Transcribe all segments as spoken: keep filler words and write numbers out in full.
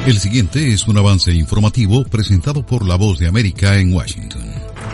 El siguiente es un avance informativo presentado por La Voz de América en Washington.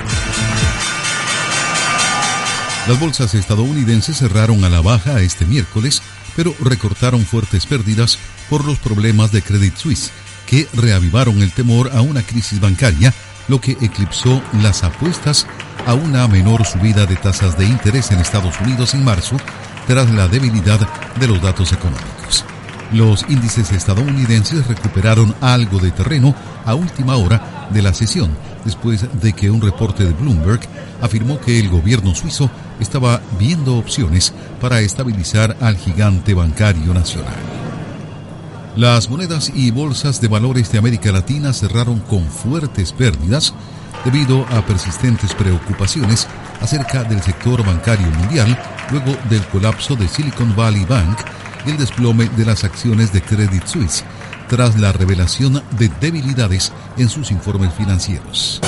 Las bolsas estadounidenses cerraron a la baja este miércoles, pero recortaron fuertes pérdidas por los problemas de Credit Suisse, que reavivaron el temor a una crisis bancaria, lo que eclipsó las apuestas a una menor subida de tasas de interés en Estados Unidos en marzo, tras la debilidad de los datos económicos. Los índices estadounidenses recuperaron algo de terreno a última hora de la sesión, después de que un reporte de Bloomberg afirmó que el gobierno suizo estaba viendo opciones para estabilizar al gigante bancario nacional. Las monedas y bolsas de valores de América Latina cerraron con fuertes pérdidas debido a persistentes preocupaciones acerca del sector bancario mundial luego del colapso de Silicon Valley Bank y el desplome de las acciones de Credit Suisse tras la revelación de debilidades en sus informes financieros.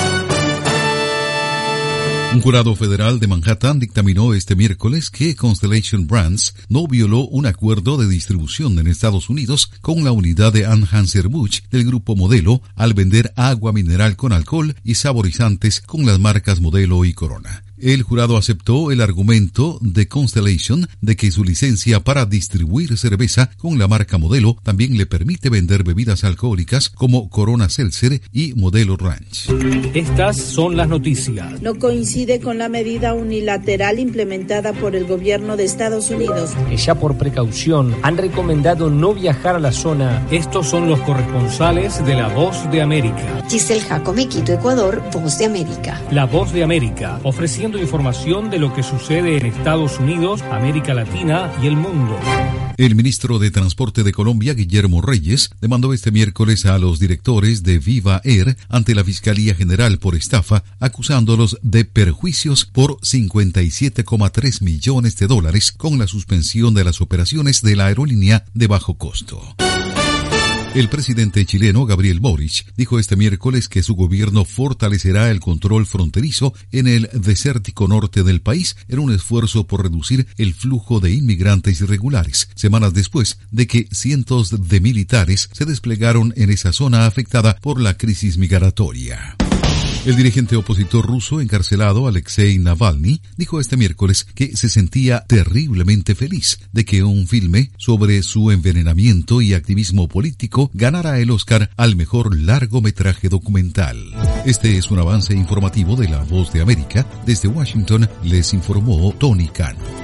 Un jurado federal de Manhattan dictaminó este miércoles que Constellation Brands no violó un acuerdo de distribución en Estados Unidos con la unidad de Anheuser-Busch del grupo Modelo al vender agua mineral con alcohol y saborizantes con las marcas Modelo y Corona. El jurado aceptó el argumento de Constellation de que su licencia para distribuir cerveza con la marca Modelo también le permite vender bebidas alcohólicas como Corona Seltzer y Modelo Ranch. Estas son las noticias. No coincide con la medida unilateral implementada por el gobierno de Estados Unidos. Que ya por precaución han recomendado no viajar a la zona. Estos son los corresponsales de La Voz de América. Giselle Jacome, Quito, Ecuador, Voz de América. La Voz de América, ofreciendo información de lo que sucede en Estados Unidos, América Latina y el mundo. El ministro de Transporte de Colombia, Guillermo Reyes, demandó este miércoles a los directores de Viva Air ante la Fiscalía General por estafa, acusándolos de perjuicios por cincuenta y siete coma tres millones de dólares con la suspensión de las operaciones de la aerolínea de bajo costo. El presidente chileno Gabriel Boric dijo este miércoles que su gobierno fortalecerá el control fronterizo en el desértico norte del país en un esfuerzo por reducir el flujo de inmigrantes irregulares, semanas después de que cientos de militares se desplegaron en esa zona afectada por la crisis migratoria. El dirigente opositor ruso encarcelado Alexei Navalny dijo este miércoles que se sentía terriblemente feliz de que un filme sobre su envenenamiento y activismo político ganara el Oscar al mejor largometraje documental. Este es un avance informativo de La Voz de América. Desde Washington les informó Tony Cano.